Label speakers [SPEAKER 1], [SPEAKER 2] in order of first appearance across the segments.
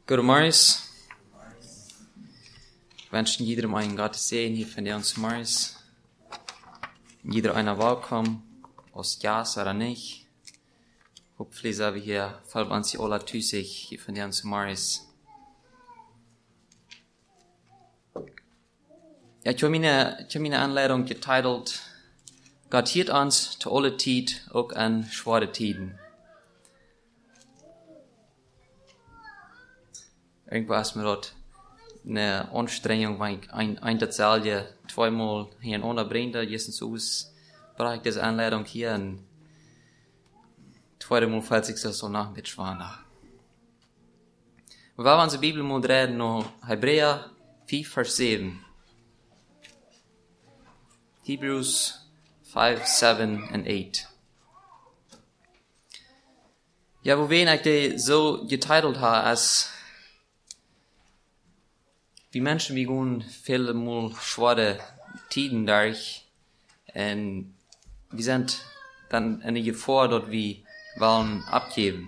[SPEAKER 1] Guten Morgen. Ich wünsche jedem einen Gottes Segen hier von uns morgen. Jeder einer willkommen, aus ja oder nicht. Hoffentlich sind wir hier voll an sie alle tüßig hier von uns morgen. Ja, ich habe meine Anleitung getitelt, Gott hielt uns zu alle Zeit, auch an schwere Tiden. Irgendwo ist mir dort eine Anstrengung, weil ich ein Tatsache zweimal hier unterbringe, jetzt aus, brauche ich diese Anleitung hier und zweimal fällt sich das so nach ein bisschen schwer. Wir wollen unsere Bibel mal reden, noch Hebräer 5, Vers 7. Hebrews 5, 7 und 8. Ja, wo wen ich die so getitelt habe, als wie Menschen, wir gehen viele mal schwere Tiden durch, und wir sind dann in der Gefahr, dort wir wollen abgeben.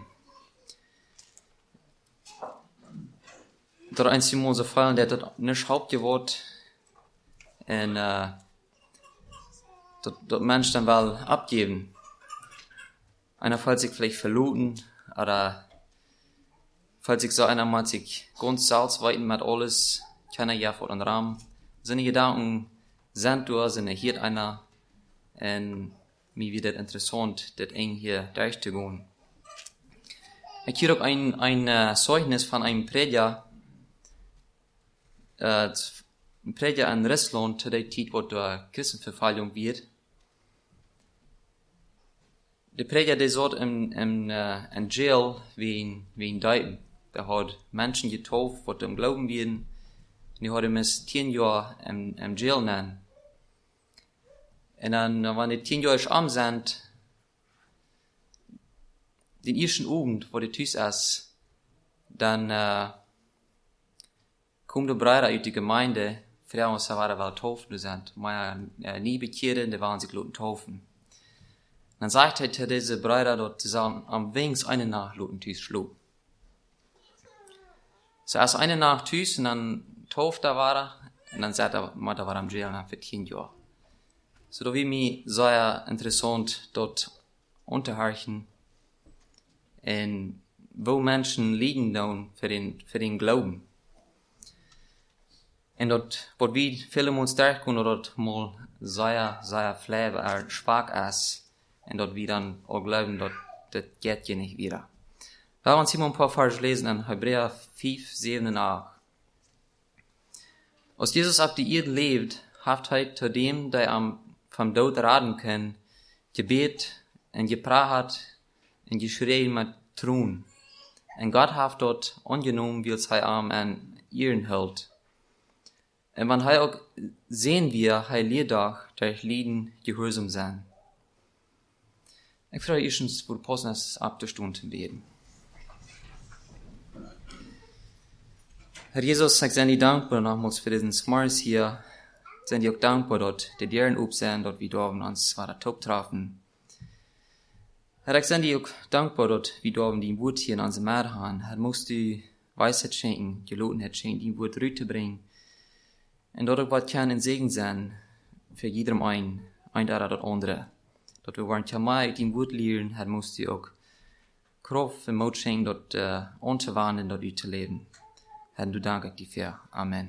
[SPEAKER 1] Dort einzig mal so fallen, der dort nicht Hauptgewort, und dort Menschen dann will abgeben. Einer fällt sich vielleicht verluten, oder falls sich so einer mal sich ganz salz weiten mit alles, keiner ja vor den Rahmen. Seine Gedanken sind durch, seine hielt einer, und mir wird das interessant, das eng hier durchzugehen. Ich hier auch ein Zeugnis von einem Prediger, ein Prediger in Russland, zu der Zeit, wo durch Christenverfolgung wird. Der Prediger, der saß in Jail wie ein Deuten. Der hat Menschen getauft, die im Glauben werden. Und die hat ihm 10 Jahre im Jail nennen. Und dann, wenn die 10 Jahre am sind, den ersten Abend, wo die Tüß ist, dann kommt der Bruder aus der Gemeinde, Frauen, die waren wel taufen sind. Aber nie bekehren, die waren sich lassen taufen. Dann sagt er zu diese Brüder dort, sie sollen am wenigsten eine Nacht lassen Tüß schlafen. So erst eine Nacht Tüß, und dann tauft er war, und dann sagt er, Mutter war am Jail für 10 Jahre. So da wie mir sehr interessant dort unterhören, und wo Menschen liegen dann für den Glauben. Und dort, wo wir viele uns durchkommen, dort mal sehr fleisch, schwach ist, und dort wir dann auch glauben, dort, das geht ja nicht wieder. Wir wollen uns hier mal ein paar Verse lesen in Hebräer 5, 7 und 8. Als Jesus auf die Erde lebt, hat er zu dem, der vom Tod raten kann, gebet und gepraat und geschrien mit Tron. Und Gott hat dort angenommen, wie es am an ihren hält. Und wenn er auch sehen wir, er lehrdag durch Lieden gehorsam sein. Ich freue mich, wo du passen hast, ab der Stunde beten. Herr Jesus, ich bin dir dankbar nochmals für diesen Smars hier. Ich bin dir auch dankbar, dort die Deren aufsehen, dort wie du uns war der Top trafen. Herr, ich bin dir auch dankbar, dort wie du die Wut hier in unserem Meer haben. Herr, musst du Weisheit schenken, Gelotenheit schenken, die Wut Rüte bringen. Und dort wird kein ein Segen sein für jedem ein oder das andere. Dort wir wollen ja mal die Wut lernen, Herr, musst du auch Kraft und Mut schenken, dort anzuwenden, dort zu leben. Herr, du danke dir für. Amen.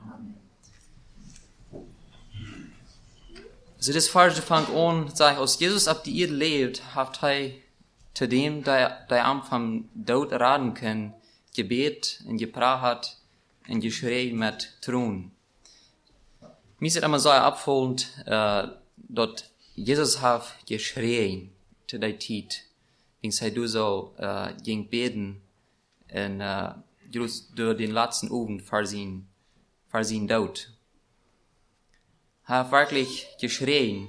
[SPEAKER 1] Also das Falsche fängt an, sagt, als Jesus ab die Erde lebt, hat er zu dem, der am vom Tod raten kann, gebet und gepraat und geschrien mit Thron. Mir ist immer so abfolgend, dort Jesus hat geschrien zu der Zeit, wenn er du so ging beten und durch den letzten Abend vor sein Tod. Er hat wirklich geschrien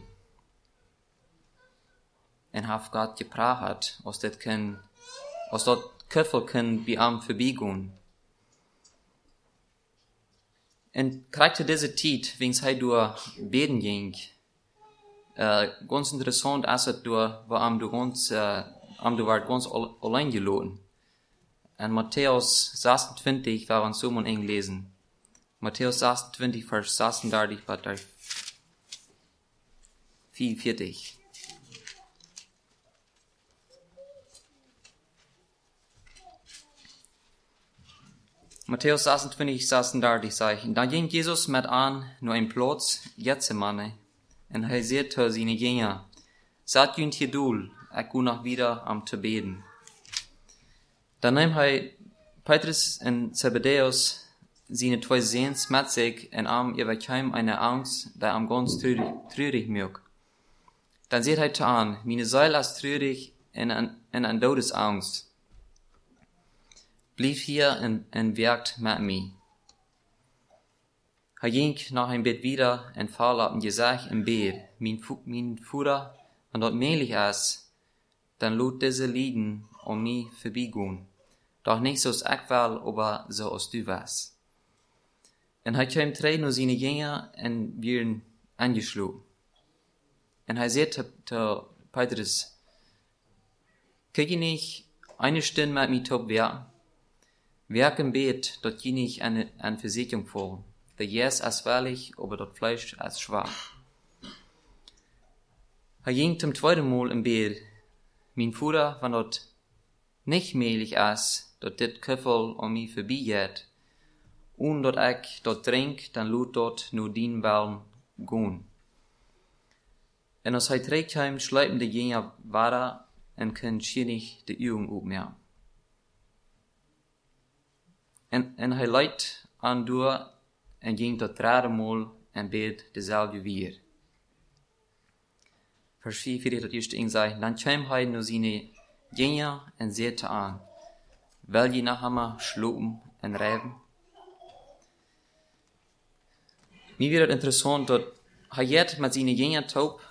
[SPEAKER 1] und hat Gott gepraat, als dort Köffel können wie am vorbeigehen. Und gerade zu dieser Zeit, wenn er durch beten ging, ganz interessant ist es, du war ganz allein gelassen. En Matthäus 26 waar we ons zo eng lezen. Matthäus 26 vers 36 tot 44. Matthäus 26, 36 zegt, dan ging Jezus met aan naar een plaats, Getsemane, en hij zei tot zijn jünger, zet jullie hier doel, ik ga nog wieder am te beden. Dan nam hij Petrus en Zebedeus, zijn twee zoons, met zich en overkwam eine Angst, die am ganz treurig maakt. Dan zei hij te aan, meine Seele is treurig en een dodesangst. Blijf hier en werkt met mij. Hij ging nach een bed wieder en val op een gezicht in bed. Mijn Vader, en dat möglich is, dan laat deze lijden om mij voorbijgaan. Doch niet zoals ik wil, aber zoals du was. En hij kwam terug naar zijn jünger en werden angesloten. En hij zei te Petrus, kijk je niet eine Stunde met mij te werken? Werk im Bett, dort ging ich an Versicherung vor. Der Jes ist willig, aber das Fleisch ist schwach. Er ging zum zweiten Mal im Bett. Mein Vater, wenn dort nicht möglich ist, dort dit Köffel um mich vorbeigeht, und dort ich dort trink, dann lut dort nur den Wellen gehen. Und als er zurückkam, schleipen die Jünger weiter und können schierig die Augen aufmerken. En hij leidt aan door en ging tot derde Mal en bed dezelfde weer. Vers 44 dat eerste eng zei, dan kwam hij naar zijn jünger en zei te aan, wil je nog eenmaal slopen en rijden? Mij werd het interessant dat hij jet met zijn jünger taub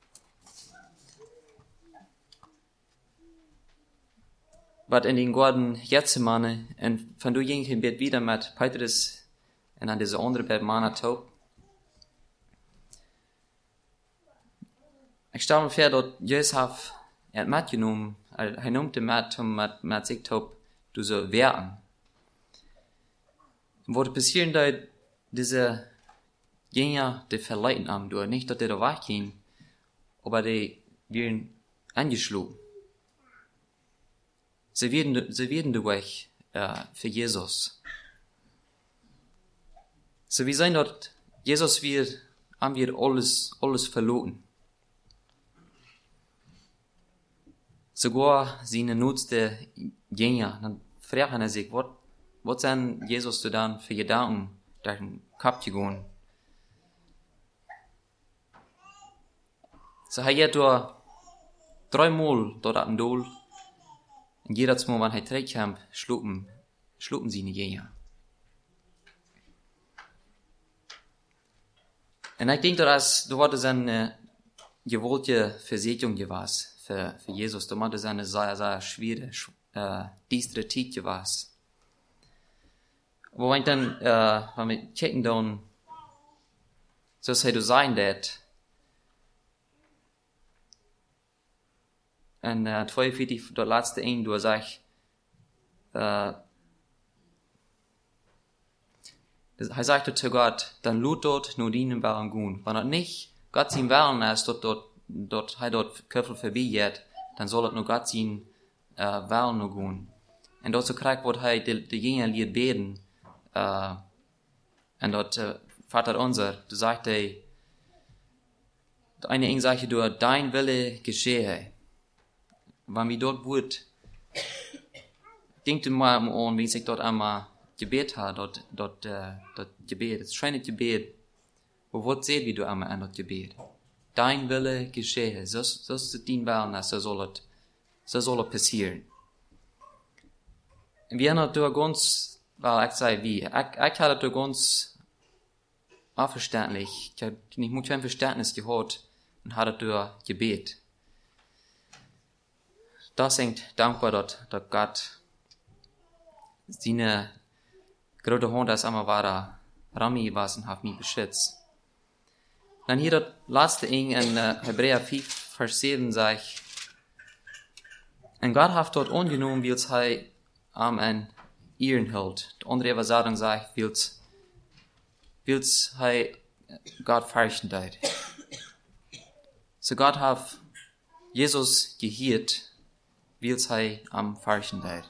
[SPEAKER 1] wat in den Garten Getsemane, en van toen ging hij bed wieder met Petrus en aan deze andere bed mannen taub. Ik stel me voor dat Jezus het metgenomen, hij noemde met om met zich taub te zo werken. Wat passieren dat deze Jünger die verleiden haben, door niet dat die er weggehen, aber die werden angeschlagen. Sie werden der Weg für Jesus. So wir sehen dort, Jesus haben wir alles verloren. Sogar seine nutzte Jünger, dann fragen er sich, was sind Jesus du dann für Gedanken durch den Kopf gegangen? So er hat dort 3 Mal dort am Dol. En jedes Mal, wenn hij terugkwam, slopen zijn Jünger. En ik denk dat dat een gewollte Versicherung gewesen für Jesus. Dat was een sehr schwere, düstere Zeit gewesen. Aber wenn wir checken dann, so sei du sein dat. En 42, dat laatste één, door zegt, hij zegt tot God, dan laat dort nur dienen willen gaan. Wanneer het niet God zijn willen is, dat hij dort Köffel voorbij gaat, dan zal het nur God zijn willen nog gaan. En dat zo krijgt wordt hij de Jünger leert beden. En dat Vater unser, da sagt hij, de ene eng zegt door, dein Wille geschehe. Wanneer we dort wordt, denkt u maar aan wie zich dort einmal gebet had, dat gebed, het schijnt gebed. Maar wat zegt wie du einmal aan dat gebed? Dein Wille geschehe, zo is het dien willen, zo zal het passeren. En we hebben het door ganz, wel ik zei wie, ik had het door ganz onverständlich, ik moet geen verständnis gehad, en had het door gebed. Das hängt dankbar, dass Gott seine große Hand als einmal war, Rami was und hat mich beschützt. Dann hier das letzte Ding in Hebräer 5, Vers 7 sagt, und Gott hat dort angenommen, wie es an ihren hält. Die andere Übersetzung sagt, wils hei Gott fürchten deit. So Gott hat Jesus gehiert, wils hei am fürchten deit.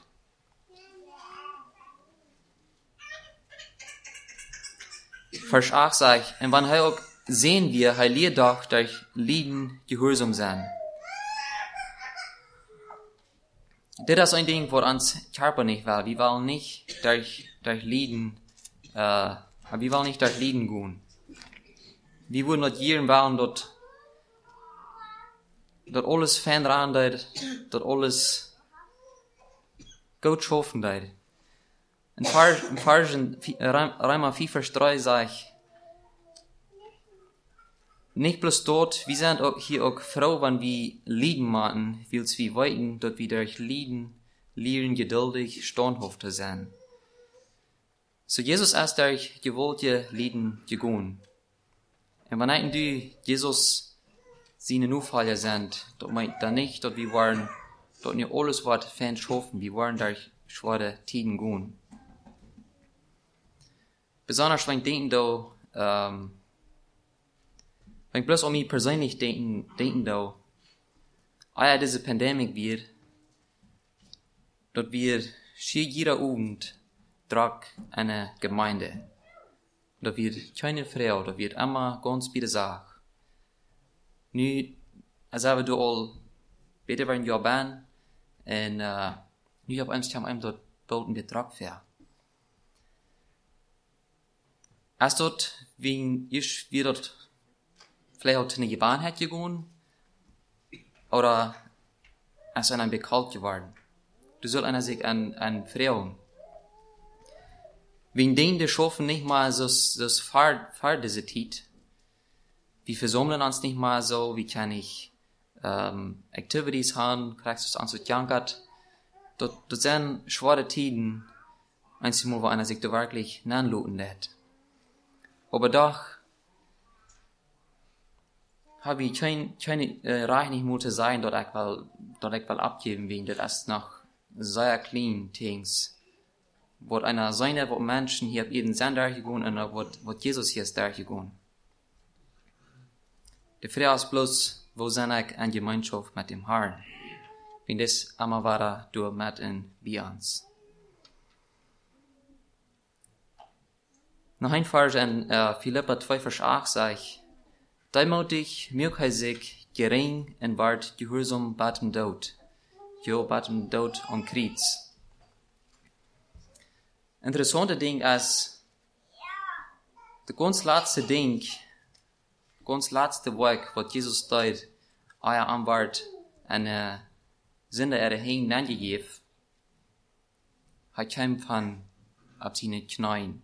[SPEAKER 1] Vers 8 sagt, und wann hei auch sehen wir, hei lehrt doch durch Lieden gehorsam sein. Das ist ein Ding, wo uns Körper nicht will. Wir wollen nicht durch Lieden, wir wollen nicht durch Lieden gehen. Wir wollen dort jeden wollen, dort alles verändern, dort alles gut schaffen. In Römer 4, Vers 3 sagt, nicht bloß dort, wir sind auch hier auch froh, wenn wir Lieden machen, weil wir weiten, dort wir durch Lieden lernen, geduldig, standhaft zu sein. So Jesus ist durch gewollte Lieden gegangen. Und wenn du Jesus seine Nachfolger sind, dort meint er nicht, dort wir waren, dort nicht alles was Fans schaffen, wir waren durch schwere Tiden gehen. Besonders wenn ich denke, wenn ich bloß an mich persönlich denken, diese Pandemie wird, dort wird jeder Abend Druck eine Gemeinde. Dort wird keine Frau, dort wird immer ganz bei der Sache. Nu, als wir du all beter werden ja ban, und nu auf einmal dort bauten wir Druck für. Als dort, wegen ich wir dort vielleicht auch eine Gewohnheit gegangen, oder als einer bekannt geworden. Du sollst einer sich an Frauen. Wegen denen, die schaffen nicht mal so Fahrt diese Zeit. Wir versammeln uns nicht mal so, wie kann ich Activities haben, kriegst du uns mit Jankert. Dort sind schwere Tiden, einmal, wo einer sich da wirklich nanluten lässt. Aber doch habe ich keine Reich nicht Mut zu sein, dort ich will abgeben, wegen das ist noch sehr clean things. Wo einer seine, wo Menschen hier auf jeden Sender gegangen und wo Jesus hier ist gegangen. Die Frage ist bloß, wo sind ich in Gemeinschaft mit dem Herrn? Wenn das einmal war, du mit in uns. Noch ein Vers in Philipper 2, Vers 8 sagt, Demutig mög hij sich gering en ward gehorsam batem dood. Jo batem dood on Kreuz. Interessante Ding ist, der ganz letzte Ding, ganz letzte Werk, was Jesus deed, euer Anwart eine Sünde heen angegeben, hat kein von ab seine Knien.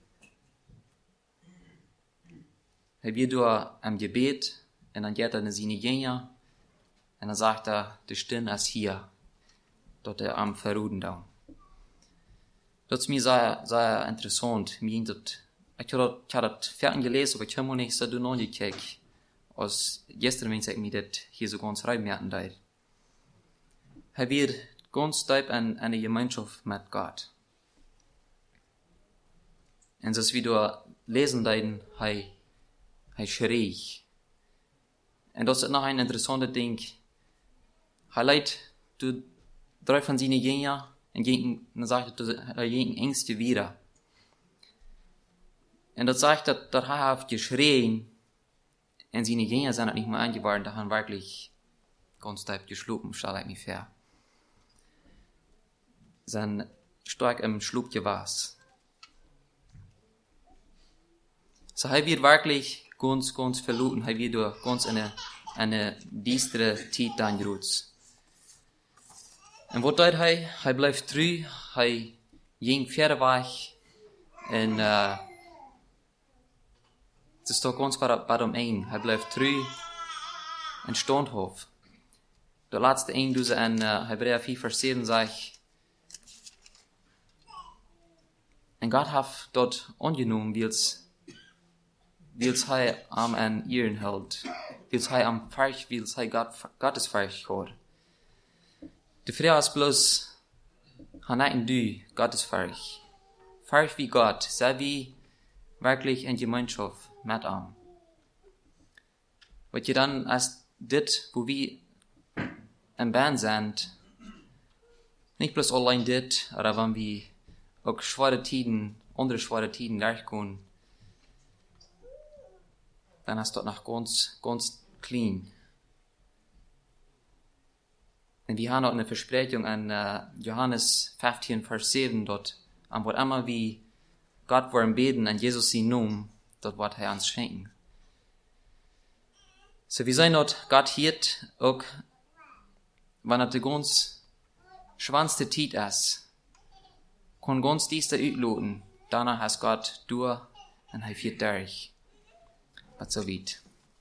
[SPEAKER 1] Hij wird door am Gebet, und dann geht er seine Jünger, und dann sagt er, die Stimme ist hier, dort am Verruden da. Das ist mir sehr interessant. Ich habe das fertig gelesen, aber ich habe nicht so noch gekriegt, als gestern, wenn ich mir das hier so ganz reinmerken darf. Er wird ganz tief in eine Gemeinschaft mit Gott. Und das wie du lesen dein, er schrie. Und das ist noch ein interessantes Ding. Er leidt du 3 von seinen Jüngern und dann sagt er gegen Ängste wieder. Und das sagt, dass er hat geschrien und seine Jünger sind nicht mehr eingeworden, da haben wirklich ganz tief geschluckt, stelle ich nicht fair. Sein stark im Schluck gewas. So er wird wirklich ganz verloren, er wird durch ganz eine düstere Zeit dann gerutscht. Und was tut er? Er bleibt treu, er ging verweg, und das ist doch ganz bei ihm. Er bleibt treu und standhaft. Der letzte Eng, du in Hebräer 4, Vers 7 sagt, und Gott hat dort angenommen, wils hij am an ihren hält, wils hij am Feich, wils hij Gottes Feich hat. Die Frage ist bloß, han ein du, Gott ist fähig. Fähig wie Gott, sei wie wirklich in Gemeinschaft mit ihm. Wat je dann als dit, wo wir im Band sind, nicht bloß allein dit, aber wenn wir auch schwere Tiden, andere schwere Tiden durchgehen, dann ist das noch ganz clean. Und wir haben auch eine Versprechung an Johannes 15, Vers 7 dort, an wo immer wie Gott wollen beten, an Jesus sie Namen, dort wird er uns schenken. So wir sehen dort, Gott hielt auch, wenn er die ganz schwanste Zeit ist, kann ganz dies da utloten, danach hast Gott durch und er führt durch. Was so weit.